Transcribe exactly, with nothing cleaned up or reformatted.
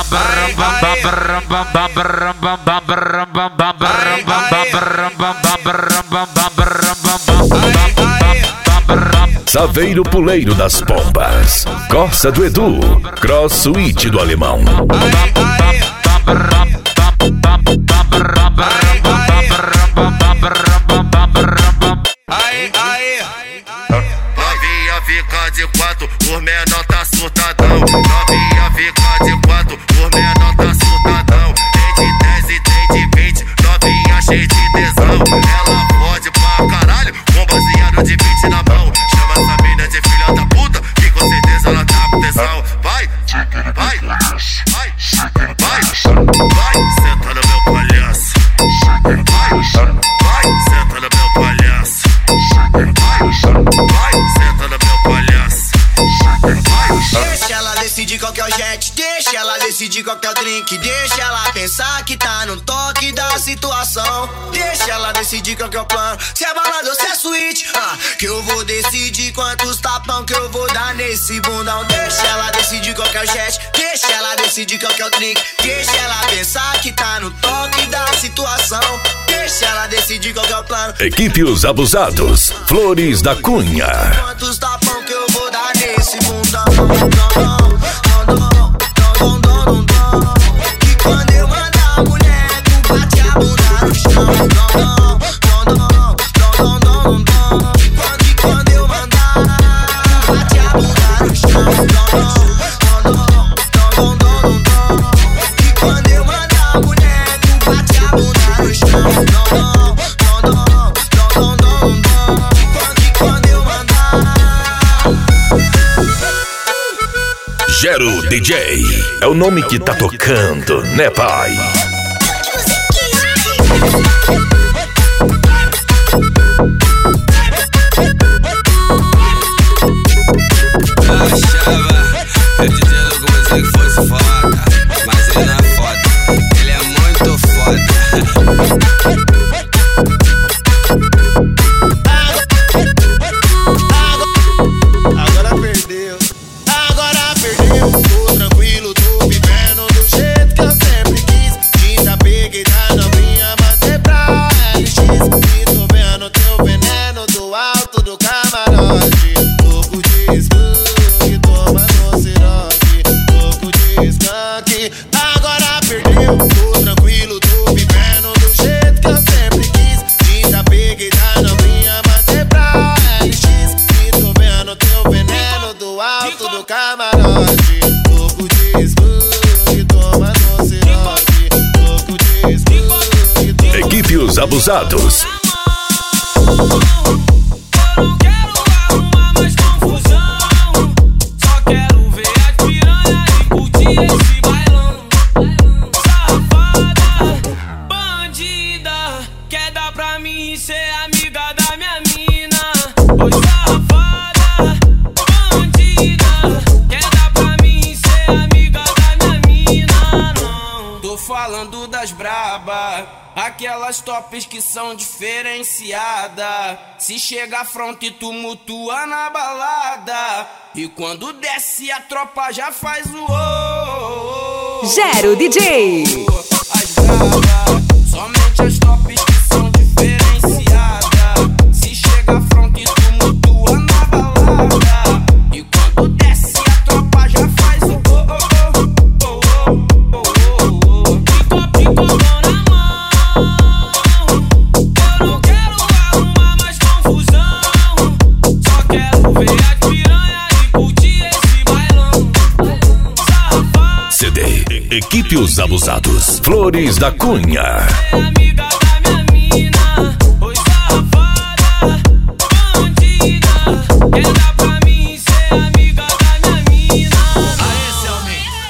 Saveiro Puleiro das Pombas, Corsa do Edu, Cross Suite do Alemão. Aí, aí, novinha fica de quatro, o menor tá surtadão. Novinha fica de quatro, o menor tá surtadão. Tem de dez e tem de vinte, novinha cheia de tesão. Ela fode pra caralho, com baseado de vinte na mão. Chama essa mina de filha da puta, que com certeza ela tá com tesão. Vai, vai, vai, vai, vai, senta no meu palhaço. Vai, vai, senta no meu palhaço. Vai, senta no meu palhaço. Deixa ela decidir qual que é o jet, deixa ela decidir qual que é o drink, deixa ela pensar que tá no toque da situação. Deixa ela decidir qual que é o plano, se é balada ou se é suíte, ah, que eu vou decidir quantos tapão que eu vou dar nesse bundão. Deixa ela decidir qual que é o jet, deixa ela decidir qual que é o drink, deixa ela pensar que tá no toque da situação. Deixa ela decidir qual que é o plano. Equipe Os Abusados, Flores da Cunha. Quantos tapão que eu vou dar nesse bundão. Que quando eu mandar a mulher, tu bate a bunda no chão. Que quando eu mandar, tu bate a bunda no chão. Que quando eu mandar a mulher, tu bate a bunda no chão. Gero D J é o nome que tá tocando, né, pai? Eu achava que o D J Louco Music fosse foda, mas ele não é foda, ele é muito foda. Agora perdeu, agora perdeu. Tô tranquilo, tô vivendo do jeito que eu sempre quis. Desapeguei da novinha, mandei pra L X. E tô vendo teu veneno do alto do camarote. Louco de skunk, tomando ciroque. Louco de skunk, agora perdeu. Tô tranquilo, tô vivendo do jeito que eu sempre quis. Desapeguei da novinha, mandei pra L X. E tô vendo teu veneno do alto do camarote. Louco de skunk, tomando ciroque. Louco de skunk, tomando. Equipe Os Abusados. Falando das braba, aquelas tops que são diferenciadas. Se chega fronte, tu mutua na balada. E quando desce a tropa já faz o oh, oh, oh. Gero D J. As braba, somente as tops que são diferenciadas. Se chega fronte, tu mutua na balada. E quando desce a tropa já faz o oh, oh, oh. C D Equipe Os Abusados, Flores da Cunha. Amiga da